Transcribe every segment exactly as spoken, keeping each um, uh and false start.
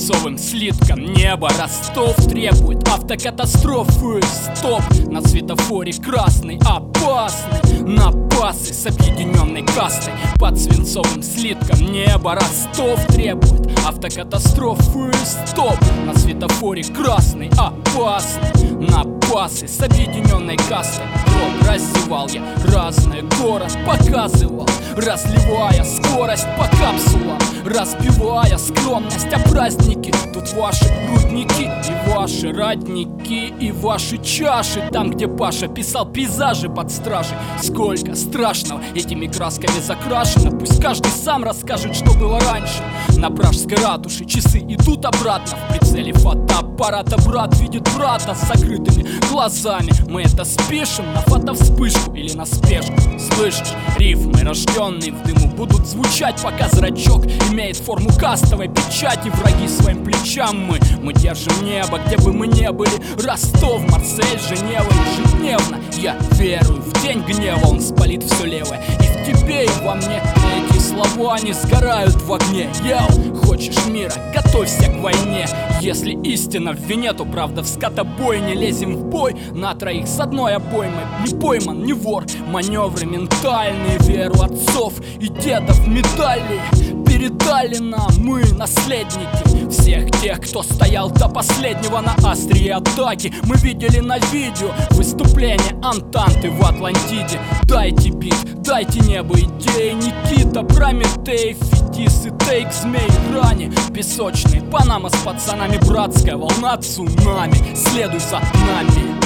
свинцовым слитком неба. Ростов требует автокатастрофы. Стоп, на светофоре красный, опасный. Напасы с объединенной кастой. Под свинцовым слитком неба. Ростов требует автокатастрофы. Стоп, на светофоре красный, опасный. Напасы с объединенной кастой. Рот раздевал я, разный город показывал, разливая скорость по капсулам, разбивая скромность. А праздники тут ваши рудники и ваши родники, и ваши чаши. Там, где Паша писал пейзажи под стражей. Сколько страшного этими красками закрашено. Пусть каждый сам расскажет, что было раньше. На Пражской ратуше часы идут обратно. В прицеле фотоаппарата брат видит брата с закрытыми глазами. Мы это спешим на фотовспышку или на спешку. Слышишь, рифмы, рожденные в дыму, будут звучать, пока зрачок имеет форму кастовой печати. Враги своим плечам мы, мы держим небо, где бы мы не были. Ростов, Марсель, Женева. Ежедневно я верую, в день гнева он спалит все левое. И в тебе, и во мне эти слова не сгорают в огне. Йоу, хочешь мира, готовься к войне. Если истина в вине, то правда в скотобойне. Лезем в бой на троих с одной обоймой. Не пойман, не вор, маневры ментальные. Веру отцов и дедов медали передали нам мы, наследники всех тех, кто стоял до последнего на острие атаки. Мы видели на видео выступление Антанты в Атлантиде. Дайте бит, дайте небо идеи. Никита, Прометей, Фетис и Тейк, Змей, Грани песочные, Панама с пацанами, братская волна, цунами. Следуй за нами.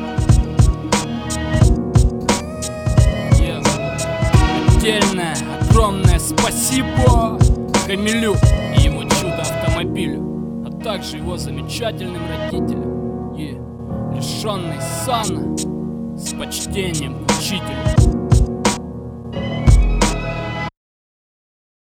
Отдельное, огромное спасибо Камилю и его чудо-автомобилю, а также его замечательным родителям, и лишенный сана с почтением к учителю.